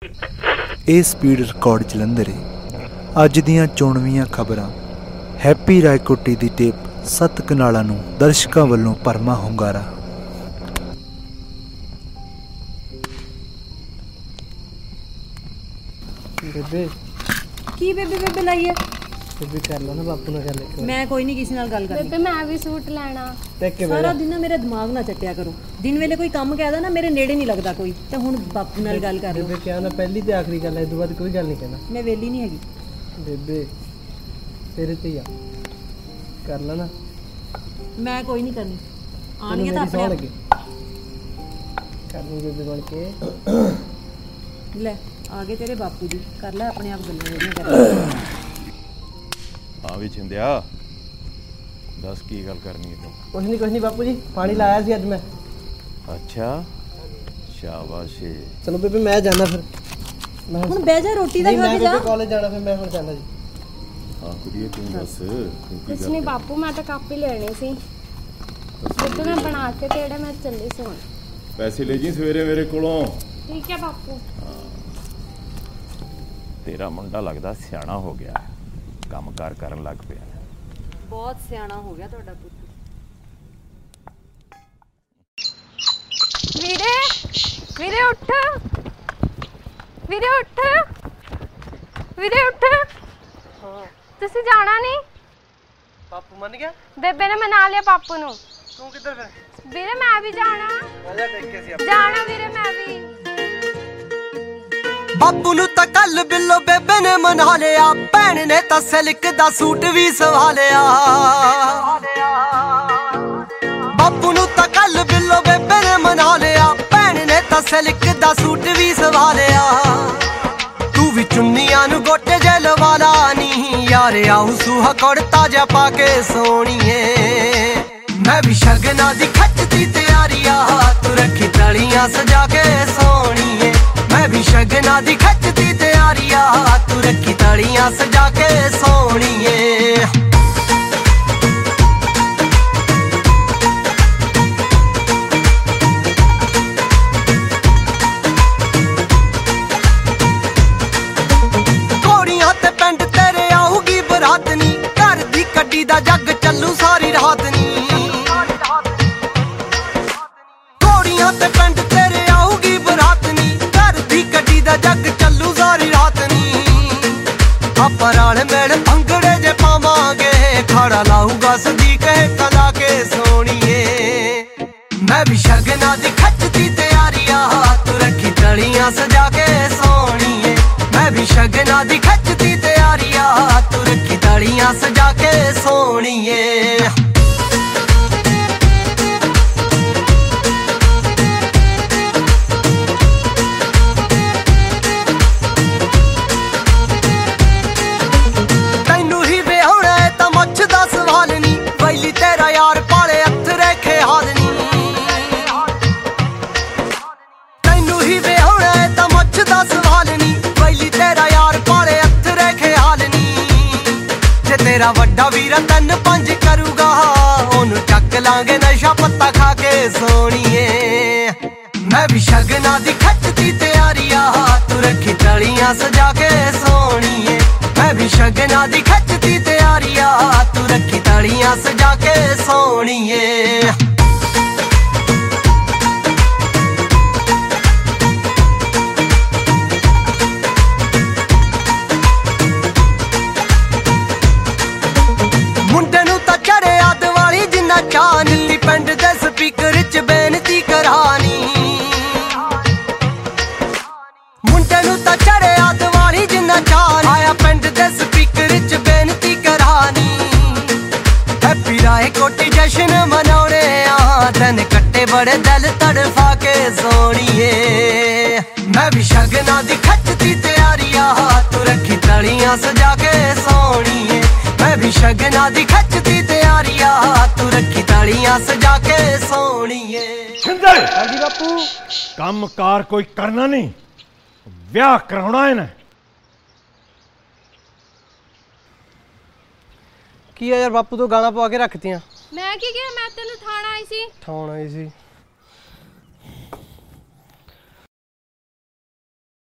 ਇਹ speed record Jalandhar ਅੱਜ ਦੀਆਂ ਚੋਣਵੀਆਂ ਖਬਰਾਂ। ਹੈਪੀ ਰਾਏਕੋਟੀ ਦੀ ਟੇਪ 7 ਕਨਾਲਾਂ ਨੂੰ ਦਰਸ਼ਕਾਂ ਵੱਲੋਂ ਭਰਮਾ ਹੁੰਗਾਰਾ। ਬੇਬੇ ਕੀ ਬੇਬੇ ਲਾਈ ਹੈ? ਬੇਬੇ ਕਰ ਲਾ ਨਾ ਬਾਪੂ ਨਾਲ ਗੱਲ। ਮੈਂ ਕੋਈ ਨਹੀਂ ਕਿਸੇ ਨਾਲ ਗੱਲ ਕਰਨੀ। ਬੇਬੇ ਮੈਂ ਵੀ ਸੂਟ ਲੈਣਾ। ਸਾਰਾ ਦਿਨ ਨਾ ਮੇਰਾ ਦਿਮਾਗ ਨਾ ਚੱਟਿਆ ਕਰੋ। ਦਿਨ ਵੇਲੇ ਕੋਈ ਕੰਮ ਕਹਿਦਾ ਨਾ ਮੇਰੇ ਨੇੜੇ ਨਹੀਂ ਲੱਗਦਾ ਕੋਈ, ਤੇ ਹੁਣ ਬਾਪੂ ਨਾਲ ਗੱਲ ਕਰ ਲਓ। ਬੇਬੇ ਕਿਹਾ ਨਾ ਪਹਿਲੀ ਤੇ ਆਖਰੀ ਗੱਲ ਹੈ, ਇਸ ਤੋਂ ਬਾਅਦ ਕੋਈ ਗੱਲ ਨਹੀਂ ਕਹਿਣਾ। ਮੈਂ ਵੇਲੀ ਨਹੀਂ ਹੈਗੀ ਬੇਬੇ, ਤੇਰੇ ਤੇ ਆ ਕਰ ਲਾ ਨਾ। ਮੈਂ ਕੋਈ ਨਹੀਂ ਕਰਨੀ, ਆਣਗੇ ਤਾਂ ਆਪਣੇ ਲੱਗੇ ਕਰ ਲਈ ਬੇਬੇ ਬਣ ਕੇ। ਲੈ ਆ ਗਏ ਤੇਰੇ ਬਾਪੂ ਜੀ, ਕਰ ਲੈ ਆਪਣੇ ਆਪ ਗੱਲਾਂ ਜਿਹੜੀਆਂ ਕਰ। ਹਾਂ ਵੀ ਛਿੰਦਿਆ, ਦੱਸ ਕੀ ਗੱਲ ਕਰਨੀ ਹੈ ਤੂੰ? ਕੁਛ ਨਹੀਂ ਬਾਪੂ ਜੀ, ਪਾਣੀ ਲਾਇਆ ਸੀ ਅੱਜ ਮੈਂ। ਅੱਛਾ ਸ਼ਾਬਾਸ਼। ਚਲੋ ਬੇਬੇ ਮੈਂ ਜਾਣਾ ਫਿਰ। ਮੈਂ ਹੁਣ ਬਹਿ ਜਾ, ਰੋਟੀ ਦਾ ਖਾ ਕੇ ਜਾ। ਮੈਂ ਕਾਲਜ ਜਾਣਾ, ਫਿਰ ਮੈਂ ਹੁਣ ਜਾਣਾ ਜੀ। ਹਾਂ ਕੁੜੀਏ ਤੂੰ ਦੱਸ। ਕੁਛ ਨਹੀਂ ਬਾਪੂ, ਮੈਂ ਤਾਂ ਕਾਪੀ ਲੈਣੀ ਸੀ। ਬੇਬੇ ਮੈਂ ਬਣਾ ਕੇ ਤੇੜੇ ਮੈਂ ਚੱਲੀ ਸੀ ਹੁਣ। ਪੈਸੇ ਲੈ ਜੀ ਸਵੇਰੇ ਮੇਰੇ ਕੋਲੋਂ। ਠੀਕ ਹੈ ਬਾਪੂ। ਤੇਰਾ ਮੁੰਡਾ ਲੱਗਦਾ ਸਿਆਣਾ ਹੋ ਗਿਆ, ਕੰਮਕਾਰ ਕਰਨ ਲੱਗ ਪਿਆ। ਬਹੁਤ ਸਿਆਣਾ ਹੋ ਗਿਆ ਤੁਹਾਡਾ ਪੁੱਤ। ਵੀਰੇ ਉੱਠ, ਵੀਰੇ ਉੱਠ, ਵੀਰੇ ਉੱਠ। ਹਾਂ ਤੁਸੀਂ ਜਾਣਾ ਨਹੀਂ? ਬਾਪੂ ਮੰਨ ਗਿਆ? ਬੇਬੇ ਨੇ ਮਨਾ ਲਿਆ ਪਾਪੂ ਨੂੰ। ਤੂੰ ਕਿੱਧਰ ਫਿਰ? ਵੀਰੇ ਮੈਂ ਵੀ ਜਾਣਾ। ਆਜਾ ਦੇਖ ਕੇ ਸੀ ਜਾਣਾ ਵੀਰੇ ਮੈਂ ਵੀ। ਬਾਪੂ ਨੂੰ ਤਾਂ ਕੱਲ ਬਿੱਲੋ ਬੇਬੇ ਨੇ ਮਨਾ ਲਿਆ, ਭੈਣ ਨੇ ਤਾਂ ਸਿਲਕ ਦਾ ਸੂਟ ਵੀ ਸਵਾ ਲਿਆ। ਬਾਪੂ ਨੂੰ ਤਾਂ ਕੱਲ ਬਿੱਲੋ ਬੇਬੇ ਨੇ ਮਨਾ ਲਿਆ, ਭੈਣ ਨੇ ਤਾਂ ਸਿਲਕ ਦਾ ਸੂਟ ਵੀ ਸਵਾ ਲਿਆ। ਤੂੰ ਵੀ ਚੁੰਨੀਆਂ ਨੂੰ ਗੋਟੇ ਜੇ ਲਵਾ ਲਾ ਨੀ ਯਾਰ, ਆਉ ਸੂਹਾ ਕੁੜਤਾ ਜਾ ਪਾ ਕੇ ਸੋਹਣੀਏ। ਮੈਂ ਵੀ ਸ਼ਗਨਾਂ ਦੀ ਖੱਚਦੀ ਤਿਆਰੀ ਆ, ਤੂੰ ਰੱਖੀ ਤਲੀਆਂ ਸਜਾ ਕੇ ਸੋਹਣੀਏ। ਮੈਂ ਵੀ ਸ਼ਗਨਾਂ ਦੀ ਖੱਚਦੀ ਤਿਆਰੀ ਆ, ਤੂੰ ਰੱਖੀ ਤਲੀਆਂ ਸਜਾ ਕੇ ਸੋਹਣੀਏ। ਘੋੜੀਆਂ ਤੇ ਪਿੰਡ ਤੇਰੇ ਆਊਗੀ ਬਰਾਤ ਨੀ, ਘਰ ਦੀ ਕੱਢੀ ਦਾ ਜੱਗ ਚੱਲੂ ਸਾਰੀ ਰਾਤ ਨੀ। ਘੋੜੀਆਂ ਤੇ ਪਿੰਡ ਤੇਰੇ ਆਊਗੀ ਬਰਾਤ ਨੀ, ਘਰ ਦੀ ਕੱਢੀ ਦਾ ਜੱਗ ਚੱਲੂ ਸਾਰੀ ਰਾਤ ਨੀ। ਆਪਾਂ ਰਲ ਮਿਲ ਭੰਗੜੇ ਜੇ ਪਾਵਾਂਗੇ, ਖੜਾ ਲਾਊਗਾ ਸਦੀਕ ਕਲਾ ਕੇ ਸੋਹਣੀਏ। ਮੈਂ ਵੀ ਸ਼ਗਨਾਂ ਦੀ ਖੱਚਦੀ ਤਿਆਰੀ ਆ, ਤੂੰ ਰੱਖੀ ਤਲੀਆਂ ਸਜਾ ਕੇ ਸੋਹਣੀਏ। ਮੈਂ ਵੀ ਸ਼ਗਨਾਂ ਦੀ ਖੱਚਦੀ ਤਿਆਰੀ ਆ, ਤੂੰ ਰੱਖੀ ਤਲੀਆਂ ਸਜਾ ਕੇ ਸੋਹਣੀਏ। ਤੈਨੂੰ ਹੀ ਵਿਆਹੁਣਾ ਏ ਤਾਂ ਮੁੱਛ ਦਾ ਸਵਾਲ ਨੀ, ਵੈਲੀ ਤੇਰਾ ਯਾਰ ਪਾਲੇ ਅੱਥਰੇ ਖਿਆਲ ਨੀ। ਤੈਨੂੰ ਹੀ ਵਿਆਹੁਣਾ ਏ ਤਾਂ ਮੁੱਛ ਦਾ ਸਵਾਲ ਨੀ, ਵੈਲੀ ਤੇਰਾ ਯਾਰ ਪਾਲੇ ਅੱਥਰੇ ਖਿਆਲ ਨੀ। ਜੇ ਤੇਰਾ ਵੱਡਾ ਵੀਰ 3-5 ਕਰੂਗਾ, ਉਹਨੂੰ ਚੱਕ ਲਾਂਗੇ ਨਸ਼ਾ ਪੱਤਾ ਖਾ ਕੇ ਸੋਹਣੀਏ। ਮੈਂ ਵੀ ਸ਼ਗਨਾਂ ਦੀ ਖੱਚਦੀ ਤਿਆਰੀ ਆ, ਤੂੰ ਰੱਖੀ ਤਲੀਆਂ ਸਜਾ ਕੇ ਸੋਹਣੀਏ। ਮੈਂ ਵੀ ਸ਼ਗਨਾਂ ਦੀ ਖੱਚਦੀ ਤਿਆਰੀ ਆ, ਤੂੰ ਰੱਖੀ ਤਲੀਆਂ ਸਜਾ ਕੇ ਸੋਹਣੀਏ। ਮੁੰਡੇ ਨੂੰ ਤਾਂ ਚੜਿਆ ਦੀਵਾਲੀ ਜਿੰਨਾ ਚਾਅ ਨੀ, ਪਿੰਡ ਦੇ ਸਪੀਕਰ 'ਚ ਬੇਨਤੀ ਕਰਾਨੀ। ਮੁੰਡੇ ਨੂੰ ਤਾਂ ਚੜਿਆ ਦੀਵਾਲੀ ਜਿੰਨਾ ਚਾਅ ਨੀ, ਆਇਆ ਪਿੰਡ ਦੇ ਸਪੀਕਰ 'ਚ ਬੇਨਤੀ ਕਰਾਨੀ। ਹੈਪੀ ਰਾਏਕੋਟੀ ਜਸ਼ਨ ਮਨਾਉਣੇ ਆ, ਦਿਨ ਕੱਟੇ ਬੜੇ ਦਿਲ ਤੜਫਾ ਕੇ ਸੋਹਣੀਏ। ਮੈਂ ਵੀ ਸ਼ਗਨਾਂ ਦੀ ਖੱਚਦੀ ਤਿਆਰੀ ਆ, ਤੂੰ ਰੱਖੀ ਤਲੀਆਂ ਸਜਾ ਕੇ ਸੋਹਣੀਏ। ਮੈਂ ਵੀ ਸ਼ਗਨਾਂ ਦੀ ਖੱਚਦੀ ਤਿਆਰੀ ਆ, ਤੂੰ ਰੱਖੀ ਤਲੀਆਂ ਸਜਾ ਕੇ ਸੋਹਣੀਏ। ਛਿੰਦਰ ਹਾਂਜੀ ਬਾਪੂ। ਕੰਮਕਾਰ ਕੋਈ ਕਰਨਾ ਨਹੀਂ, ਵਿਆਹ ਕਰਾਉਣਾ ਹੈ ਨਾ। ਕੀ ਆ ਯਾਰ ਬਾਪੂ ਤੋਂ ਗਾਲਾਂ ਪਵਾ ਕੇ ਰੱਖਤੀਆਂ। ਮੈਂ ਕੀ ਕਿਹਾ? ਮੈਂ ਤੈਨੂੰ ਥਾਣਾ ਆਈ ਸੀ। ਠਾਉਣ ਆਈ ਸੀ।